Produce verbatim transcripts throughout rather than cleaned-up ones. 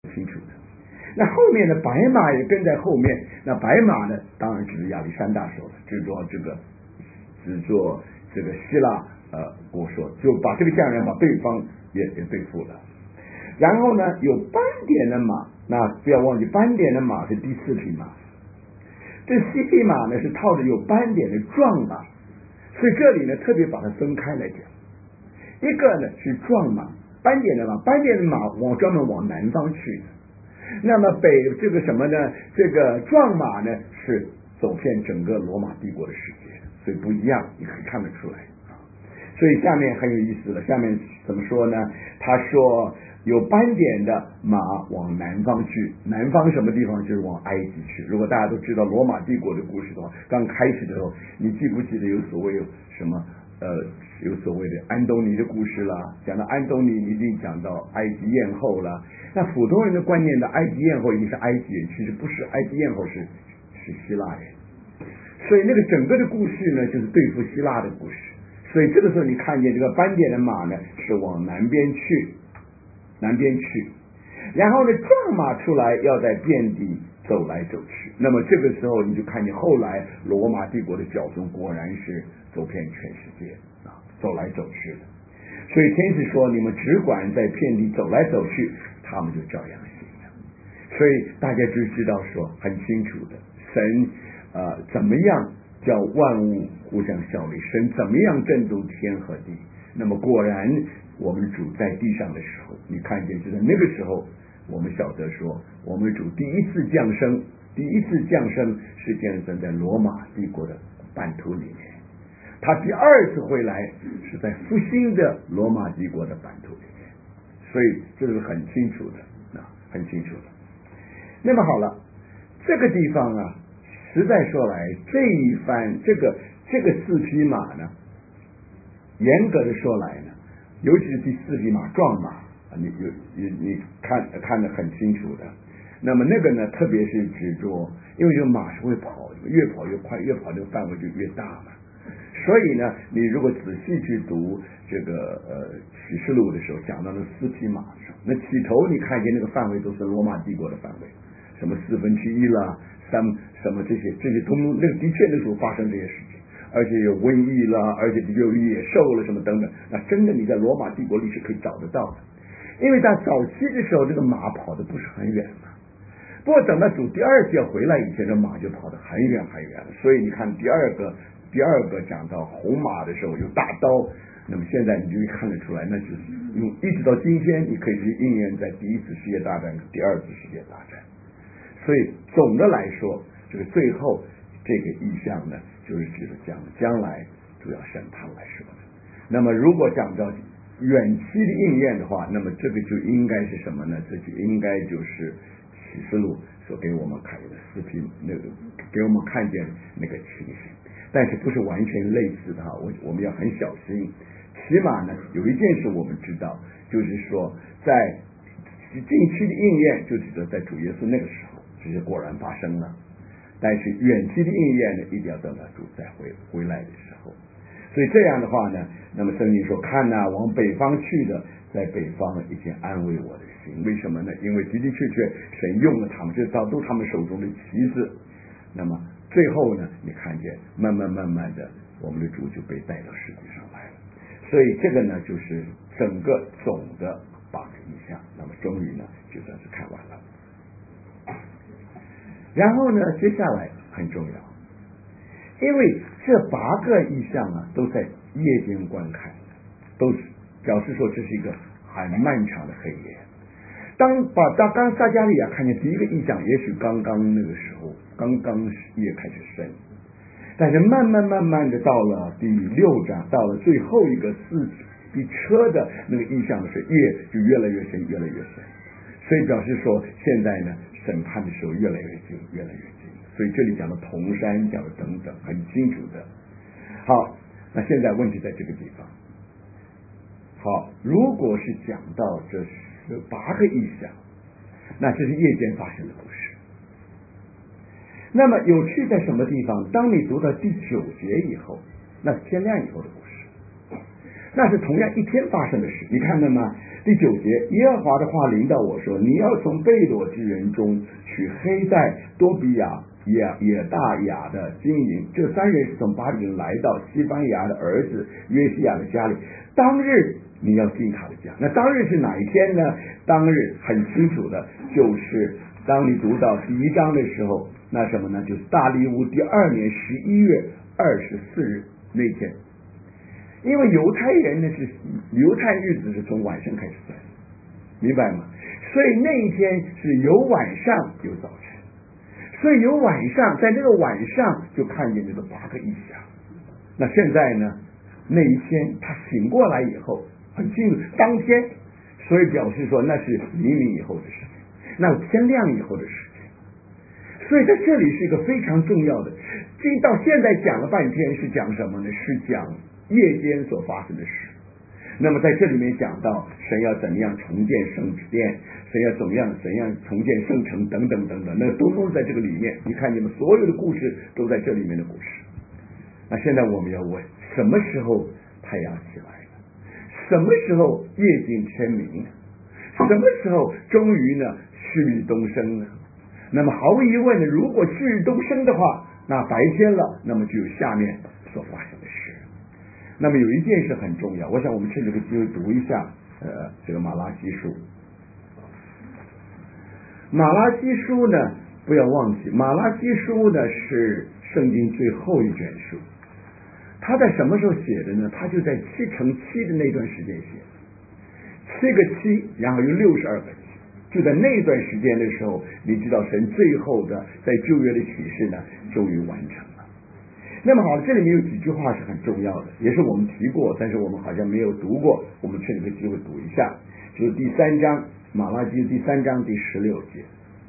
清楚的。那后面的白马也跟在后面，那白马呢，当然就是亚历山大说的，制作这个制作这个希腊呃国说，就把这个匠人把对方也也对付了。然后呢，有斑点的马，那不要忘记斑点的马是第四匹马，这四匹马呢是套着有斑点的壮马，所以这里呢特别把它分开来讲，一个呢是壮马，斑点的马，斑点的马往专门往南方去的。那么北这个什么呢？这个壮马呢是走遍整个罗马帝国的世界，所以不一样，你可以看得出来啊。所以下面很有意思了，下面怎么说呢？他说有斑点的马往南方去，南方什么地方？就是往埃及去。如果大家都知道罗马帝国的故事的话，刚开始的时候，你记不记得有所谓有什么呃有所谓的安东尼的故事啦？讲到安东尼，一定讲到埃及艳后啦。那普通人的观念的埃及艳后一定是埃及人，其实不是，埃及艳后是是希腊人。所以那个整个的故事呢，就是对付希腊的故事。所以这个时候你看见这个斑点的马呢，是往南边去，南边去。然后呢，壮马出来要在遍地走来走去。那么这个时候你就看见后来罗马帝国的教宗果然是走遍全世界啊，走来走去的。所以天使说你们只管在遍地走来走去，他们就照样行了。所以大家就知道说很清楚的，神呃怎么样叫万物互相效力，神怎么样震动天和地。那么果然我们主在地上的时候，你看见就在那个时候，我们晓得说我们主第一次降生，第一次降生是降生在罗马帝国的版图里面，他第二次回来是在复兴的罗马帝国的版图里面，所以这是很清楚的啊，很清楚的。那么好了，这个地方啊，实在说来，这一番这个这个四匹马呢，严格的说来呢，尤其是第四匹马壮马，你你你看看得很清楚的。那么那个呢，特别是指着，因为这个马是会跑，越跑越快，越跑这个范围就越大嘛。所以呢，你如果仔细去读这个呃启示录的时候，讲到那四匹马上，那起头你看见那个范围都是罗马帝国的范围，什么四分之一啦，三什么这些这些通通，那个的确那时候发生这些事情，而且有瘟疫啦，而且有野兽了什么等等，那真的你在罗马帝国历史可以找得到的。因为在早期的时候，这个马跑的不是很远嘛。不过等到主第二届回来以前，这马就跑得很远很远了。所以你看第二个第二个讲到红马的时候有大刀，那么现在你就看得出来，那就是用一直到今天，你可以去应验在第一次世界大战、第二次世界大战。所以总的来说，这个最后这个意象呢，就是指的讲将来主要审判来说的。那么如果讲到远期的应验的话，那么这个就应该是什么呢？这就应该就是启示录所给我们看见的四匹那个给我们看见那个情形，但是不是完全类似的哈，我我们要很小心。起码呢，有一件事我们知道，就是说在近期的应验就指的在主耶稣那个时候，这些果然发生了。但是远期的应验呢，一定要等到主再回回来的时候。所以这样的话呢，那么圣经说看呐、啊，往北方去的，在北方已经安慰我的心。为什么呢？因为的的确确神用了他们，这都他们手中的旗子。那么最后呢，你看见慢慢慢慢的，我们的主就被带到世界上来了。所以这个呢，就是整个总的八个意象。那么终于呢，就算是看完了。然后呢，接下来很重要。因为这八个意象啊，都在夜间观看，都是表示说这是一个很漫长的黑夜。当把当刚撒迦利亚看见第一个意象，也许刚刚那个时候，刚刚夜开始深，但是慢慢慢慢的到了第六章，到了最后一个四比车的那个意象的时候，夜就越来越深，越来越深。所以表示说，现在呢，审判的时候越来越近，越来越近。所以这里讲的铜山，讲的等等，很清楚的。好，那现在问题在这个地方。好，如果是讲到这十八个意象，那这是夜间发生的故事。那么有趣在什么地方？当你读到第九节以后，那是天亮以后的故事，那是同样一天发生的事。你看到吗？第第九节，耶和华的话临到我说，你要从贝罗之人中取黑带、多比亚、也也大雅的金银，这三人是从巴比伦来到西班牙的儿子约西亚的家里，当日你要进他的家。那当日是哪一天呢？当日很清楚的，就是当你读到第一章的时候，那什么呢？就是大利乌第二年十一月二十四日那天。因为犹太人呢是犹太日子是从晚上开始算，明白吗？所以那一天是有晚上有早晨，所以有晚上，在那个晚上就看见这个八个异象。那现在呢，那一天他醒过来以后很清楚，当天，所以表示说那是黎明以后的事情，那天亮以后的事情。所以在这里是一个非常重要的，这到现在讲了半天是讲什么呢？是讲夜间所发生的事。那么在这里面讲到神要怎么样重建圣殿，神要怎么样怎样重建圣城等等等等，那都都在这个里面。你看你们所有的故事都在这里面的故事。那现在我们要问，什么时候太阳起来了？什么时候夜间天明呢？什么时候终于呢旭日东升呢？那么毫无疑问的，如果旭日东升的话，那白天了，那么就有下面所发生的事。那么有一件事很重要，我想我们趁这个机会读一下呃这个马拉基书。马拉基书呢，不要忘记，马拉基书呢是圣经最后一卷书。他在什么时候写的呢？他就在七乘七的那段时间写的，七个七，然后有六十二个七，就在那段时间的时候，你知道神最后的在旧约的启示呢，终于完成了。那么好，这里面有几句话是很重要的，也是我们提过，但是我们好像没有读过，我们趁这个机会读一下，就是第三章，马拉基第三章第十六节。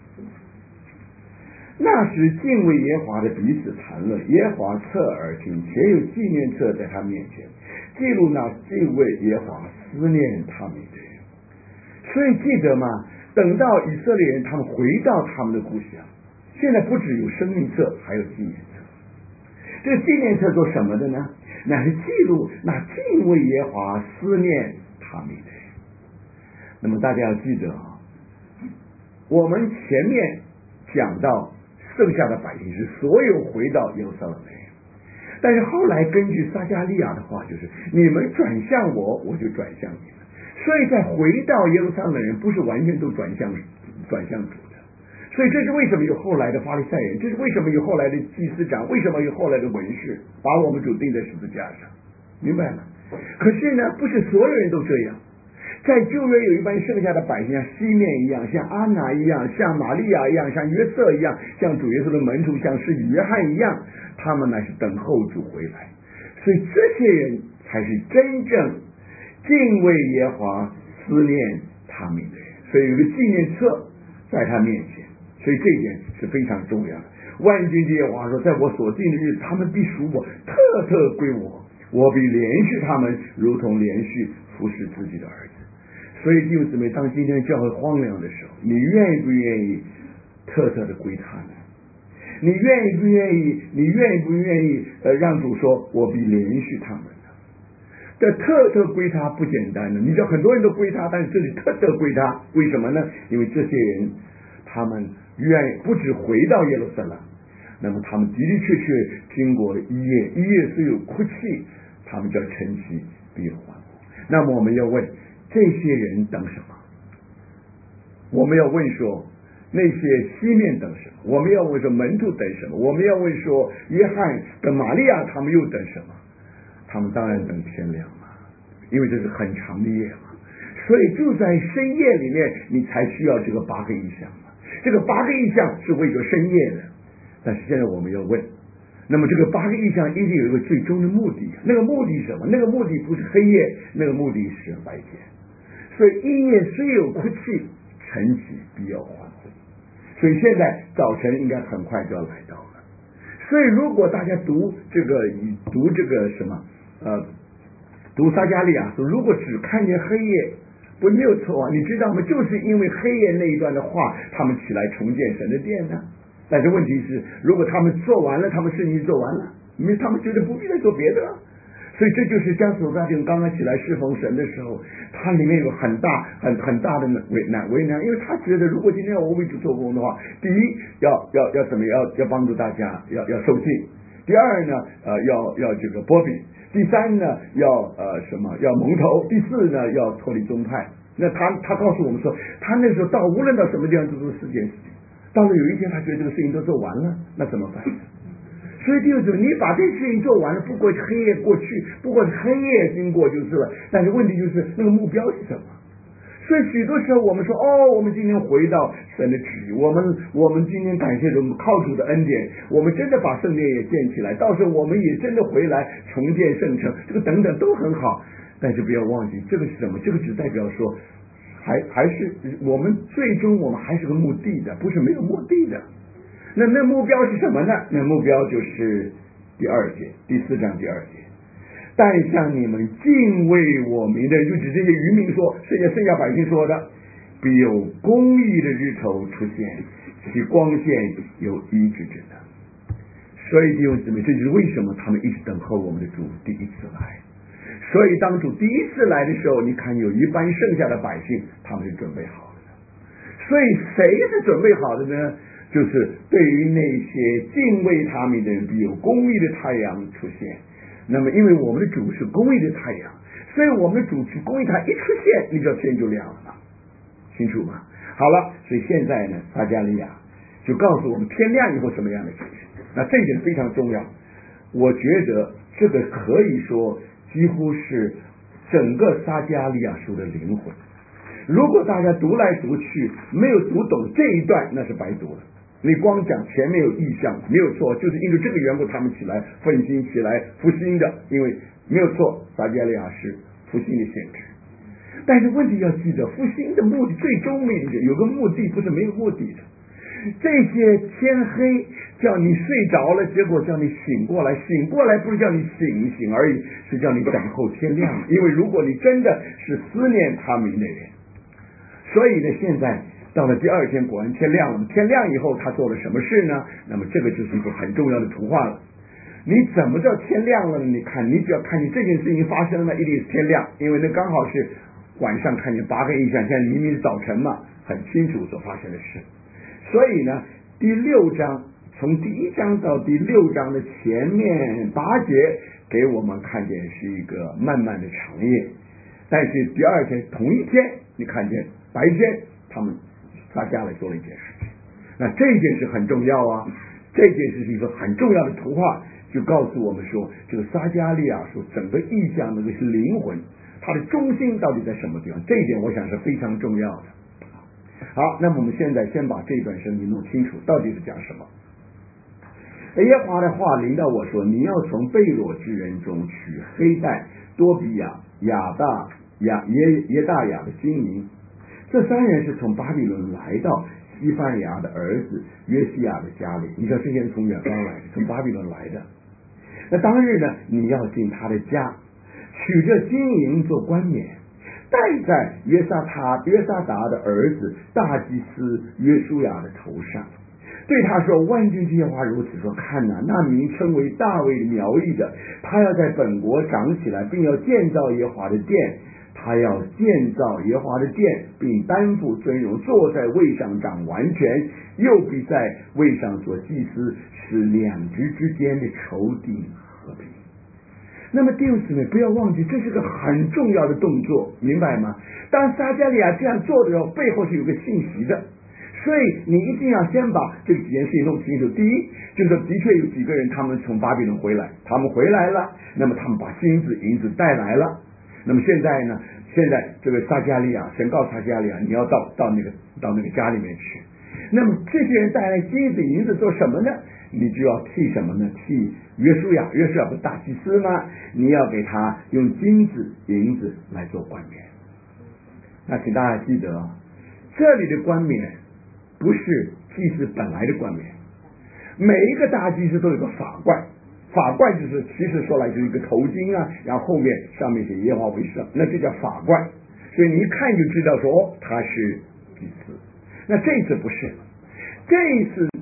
那时敬畏耶和华的彼此谈论，耶和华侧耳听，且有纪念册在他面前，记录那敬畏耶和华思念他们的人。所以记得吗？等到以色列人他们回到他们的故乡，现在不只有生命册，还有纪念册。这个纪念册做什么的呢？乃是记录那敬畏耶和华思念他们的人。那么大家要记得啊，我们前面讲到剩下的百姓是所有回到耶路撒冷的人，但是后来根据撒迦利亚的话，就是你们转向我，我就转向你们。所以在回到耶路撒冷的人不是完全都转向转向主的，所以这是为什么有后来的法利赛人，这是为什么有后来的祭司长，为什么有后来的文士把我们主钉在十字架上，明白吗？可是呢，不是所有人都这样。在旧约有一般剩下的百姓，像西面一样，像安拿一样，像玛利亚一样，像约瑟一样，像主耶稣的门徒，像是约翰一样，他们乃是等候主回来。所以这些人才是真正敬畏耶和华思念他们的人。所以有个纪念册在他面前，所以这一点是非常重要的。万军之耶和华说，在我所定的日子，他们必属我，特特归我，我必连续他们，如同连续服侍自己的儿子。所以弟兄姊妹，当今天教会荒凉的时候，你愿意不愿意特特的归他呢？你愿意不愿意？你愿意不愿意呃让主说，我必连续他们呢？这特特归他不简单的，你知道很多人都归他，但是这里特特归他，为什么呢？因为这些人他们愿意不只回到耶路撒冷，那么他们的的确确经过了一夜，一夜虽有哭泣，他们叫晨曦必有欢呼。那么我们要问，这些人等什么？我们要问说，那些西面等什么？我们要问说，门徒等什么？我们要问说，约翰跟玛利亚他们又等什么？他们当然等天亮嘛，因为这是很长的夜嘛。所以就在深夜里面，你才需要这个八个异象嘛。这个八个异象是为着深夜的。但是现在我们要问，那么这个八个异象一定有一个最终的目的，那个目的是什么？那个目的不是黑夜，那个目的是白天。所以一夜虽有哭泣，晨曦必要欢呼。所以现在早晨应该很快就要来到了。所以如果大家读这个读这个什么呃读撒迦利亚书，如果只看见黑夜，不没有错啊，你知道吗？就是因为黑夜那一段的话，他们起来重建神的殿呢。但是问题是，如果他们做完了，他们事情做完了，因为他们觉得不必再做别的了。 所以这就是将所大弟兄刚刚起来侍奉神的时候，他里面有很大很很大的为难为难，因为他觉得如果今天我为主做工的话，第一要要要怎么要要帮助大家要要受尽，第二呢呃要要这个波比，第三呢要呃什么要蒙头，第四呢要脱离宗派。那他他告诉我们说，他那时候到无论到什么地方都做四件事情，到了有一天他觉得这个事情都做完了，那怎么办？所以就是你把这事情做完了，不过黑夜过去，不过黑夜经过就是了。但是问题就是那个目标是什么？所以许多时候我们说哦，我们今天回到神的旨意，我们我们今天感谢主，靠主的恩典，我们真的把圣殿也建起来，到时候我们也真的回来重建圣城，这个等等都很好。但是不要忘记，这个是什么？这个只代表说，还还是我们最终我们还是个目的的，不是没有目的的。那那目标是什么呢？那目标就是第二节，第四章第二节。但向你们敬畏我名的，就指这些渔民说，这些剩下百姓说的，必有公义的日头出现，其光线有医治之能。所以弟兄姊妹，这就是为什么他们一直等候我们的主第一次来。所以当主第一次来的时候，你看有一班剩下的百姓，他们是准备好了的。所以谁是准备好的呢？就是对于那些敬畏他们的人，必有公义的太阳出现。那么因为我们的主是公义的太阳，所以我们的主是公义太阳一出现，你就天就亮了嘛，清楚吗？好了，所以现在呢，撒迦利亚就告诉我们天亮以后什么样的事情。那这一点非常重要，我觉得这个可以说几乎是整个撒迦利亚书的灵魂。如果大家读来读去没有读懂这一段，那是白读了。你光讲前面有意象，没有错，就是因为这个缘故他们起来奋心起来复兴的，因为没有错，撒迦利亚是复兴的先知。但是问题要记得，复兴的目的最终目的有个目的，不是没有目的的。这些天黑叫你睡着了，结果叫你醒过来，醒过来不是叫你醒一醒而已，是叫你等候天亮。因为如果你真的是思念他们的人，所以呢，现在到了第二天，果然天亮了。天亮以后，他做了什么事呢？那么这个就是一个很重要的图画了。你怎么叫天亮了呢？你看，你只要看见这件事情发生了，一定是天亮，因为那刚好是晚上看见八个异象，现在明明是早晨嘛，很清楚所发生的事。所以呢，第六章从第一章到第六章的前面八节，给我们看见是一个漫漫的长夜。但是第二天同一天，你看见白天他们撒迦来做了一件事情，那这件事很重要啊，这件事是一个很重要的图画，就告诉我们说，这个撒迦利亚书整个意象的是灵魂，它的中心到底在什么地方？这一点我想是非常重要的。好，那么我们现在先把这段圣经弄清楚，到底是讲什么。耶和华的话临到我说，你要从被掳之人中取黑带、多比亚、亚大亚耶耶大雅的金银，这三人是从巴比伦来到西番雅的儿子约西亚的家里。你看这些人从远方来的，从巴比伦来的。那当日呢，你要进他的家，取这金银做冠冕，戴在约撒他约撒达的儿子大祭司约书亚的头上，对他说，万军之耶和华如此说，看哪，那名称为大卫的苗裔的，他要在本国长起来，并要建造耶和华的殿，他要建造耶和华的殿，并担负尊荣，坐在位上掌完全，又必在位上做祭司，使两支之间的仇敌和平。那么弟兄姊妹，不要忘记，这是个很重要的动作，明白吗？当撒迦利亚这样做的时候，背后是有个信息的，所以你一定要先把这几件事情弄清楚。第一，就是的确有几个人他们从巴比伦回来，他们回来了，那么他们把金子银子带来了。那么现在呢，现在这个撒迦利亚，神告撒迦利亚，你要到到那个到那个家里面去。那么这些人带来金子银子做什么呢？你就要替什么呢？替约书亚，约书亚不是大祭司吗？你要给他用金子银子来做冠冕。那请大家记得，这里的冠冕不是祭司本来的冠冕，每一个大祭司都有个法冠，法冠就是其实说来就是一个头巾啊，然后后面上面写耶和华为圣，那这叫法冠。所以你一看就知道说，哦，他是祭司。那这一次不是，这一次